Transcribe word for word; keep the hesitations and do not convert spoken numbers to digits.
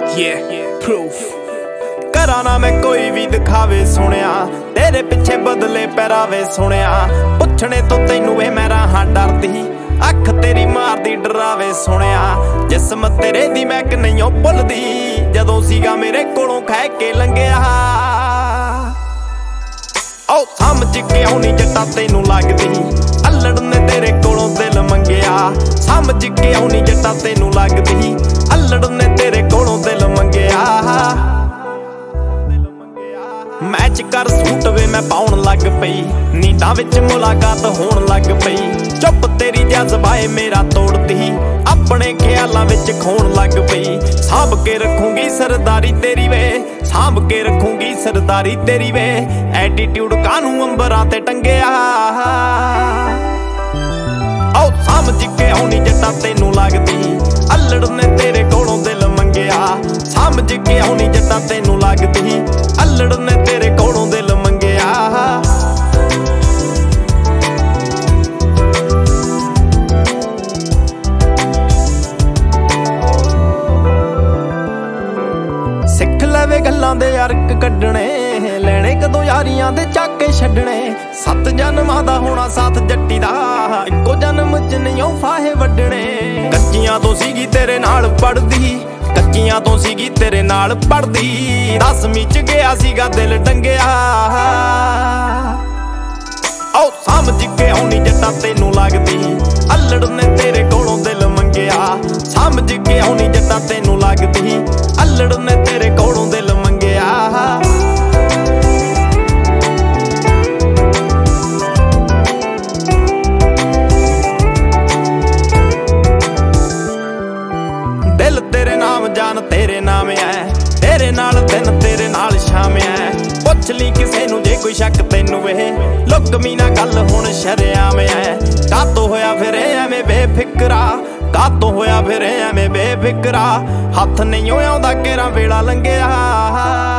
Yeah, proof. ਕਰਾਂ ਨਾ ਮੈਂ ਕੋਈ ਵੀ ਦਿਖਾਵੇ ਸੁਣਿਆ, ਤੇਰੇ ਪਿੱਛੇ ਬਦਲੇ ਪਹਿਰਾਵੇ ਸੁਣਿਆ। ਪੁੱਛਣੇ ਤੋਂ ਤੈਨੂੰ ਇਹ ਮੈਂ ਰਾਹਾਂ ਡਰਦੀ, ਅੱਖ ਤੇਰੀ ਮਾਰਦੀ ਡਰਾਵੇ ਸੁਣਿਆ। ਜਿਸਮ ਤੇਰੇ ਦੀ ਮੈਂ ਕਿ ਨਹੀਂ ਓ ਭੁੱਲਦੀ, ਜਦੋਂ ਸੀਗਾ ਮੇਰੇ ਕੋਲੋਂ ਖਹਿ ਕੇ ਲੰਘਿਆ। ਓ ਸਮਝ ਕਿਉਂ ਨਹੀਂ ਜੱਟਾ ਤੈਨੂੰ ਲੱਗਦੀ, ਅਲੜ ਨੇ ਤੇਰੇ ਕੋਲੋਂ ਦਿਲ ਮੰਗਿਆ। ਸਮਝ ਕਿਉਂ ਨਹੀਂ ਜੱਟਾ ਤੈਨੂੰ ਲੱਗਦੀ, ਅਲੜ ਨੇ ਤੇਰੇ ਕੋਲੋਂ ਦਿਲ ਮੰਗਿਆ। ਮੈਚ ਕਰ ਸੂਟ ਵੇ ਮੈਂ ਪਾਉਣ ਲੱਗ ਪਈ, ਨੀਂਦਾਂ ਵਿੱਚ ਮੁਲਾਕਾਤ ਹੋਣ ਲੱਗ ਪਈ। ਚੁੱਪ ਤੇਰੀ ਜਜ਼ਬਾਏ ਮੇਰਾ ਤੋੜਦੀ, ਆਪਣੇ ਖਿਆਲਾਂ ਵਿੱਚ ਖੋਣ ਲੱਗ ਪਈ। ਸਾਂਭ ਕੇ ਰੱਖੂੰਗੀ ਸਰਦਾਰੀ ਤੇਰੀ ਵੇ, ਸਾਂਭ ਕੇ ਰੱਖੂੰਗੀ ਸਰਦਾਰੀ ਤੇਰੀ ਵੇ। ਐਟੀਟਿਊਡ ਕਾਨੂੰ ਅੰਬਰਾਂ ਤੇ ਟੰਗਿਆ। ਓ ਸਮਝ ਕੇ ਆਉਣੀ ਜੱਟਾ ਤੈਨੂੰ ਲੱਗਦੀ, ਅਲੜ ਨੇ ਤੇਰੇ ਕੋਲੋਂ ਦਿਲ ਮੰਗਿਆ। ਸਮਝ ਕੇ ਆਉਣੀ ਜੱਟਾ ਤੈਨੂੰ ਲੱਗਦੀ, ਅਲੜ ਨੇ ਤੇਰੇ ਕੋਲੋਂ ਦਿਲ ਮੰਗਿਆ। ਸਿੱਖ ਲਵੇ ਗੱਲਾਂ ਦੇ ਅਰਕ ਕੱਢਣੇ, ਲੈਣੇ ਕਦੋਂ ਯਾਰੀਆਂ ਦੇ ਚਾਕੇ ਛੱਡਣੇ। ਸੱਤ ਜਨਮਾਂ ਦਾ ਹੋਣਾ ਸਾਥ ਜੱਟੀ ਦਾ, ਇੱਕੋ ਜਨਮ ਚ ਨਹੀਂ ਓ ਫਾਹੇ ਵੱਢਣੇ। ਕੱਚੀਆਂ ਤੋਂ ਸੀਗੀ ਤੇਰੇ ਨਾਲ ਪੜਦੀ, ਕੱਚੀਆਂ ਤੋਂ ਸੀਗੀ ਤੇਰੇ ਨਾਲ ਪੜਦੀ। ਦਸਵੀਂ ਚ ਗਿਆ ਸੀਗਾ ਦਿਲ ਟੰਗਿਆ। ਓ ਸਮਝ ਕੇ ਆਉਣੀ ਜੱਟਾ ਤੈਨੂੰ ਲੱਗਦੀ, ਅਲੜ ਨੇ ਤੇਰੇ ਕੋਲੋਂ ਦਿਲ ਮੰਗਿਆ। ਸਮਝ ਕੇ ਆਉਣੀ ਜੱਟਾ ਤੈਨੂੰ ਲੱਗਦੀ, ਅਲੜ ਨੇ ਤੇਰੇ ਕੋਲੋਂ ਦਿਲ ਮੰਗਿਆ। ਦਿਲ ਤੇਰੇ ਨਾਮ ਜਾਨ ਤੇਰੇ ਨਾਮ ਐ, ਤੇਰੇ ਨਾਲ ਦਿਨ ਤੇਰੇ ਨਾਲ ਸ਼ਾਮ ਐ। ਪੁੱਛ ਲਈ ਕਿਸੇ ਨੂੰ ਜੇ ਕੋਈ ਸ਼ੱਕ ਤੈਨੂੰ ਇਹ, ਲੁਕਮੀ ਨਾ ਗੱਲ ਹੁਣ ਸ਼ਰੇਆਮ ਐ। ਕਾਤੋਂ ਹੋਇਆ ਫਿਰ ਐਵੇਂ ਬੇਫਿਕਰਾ, ਕਾਤੋਂ ਹੋਇਆ ਫਿਰ ਐਵੇਂ ਬੇਫਿਕਰਾ। ਹੱਥ ਨਹੀਂ ਆਉਂਦਾ ਕੇਰਾ ਵੇਲਾ ਲੰਘਿਆ।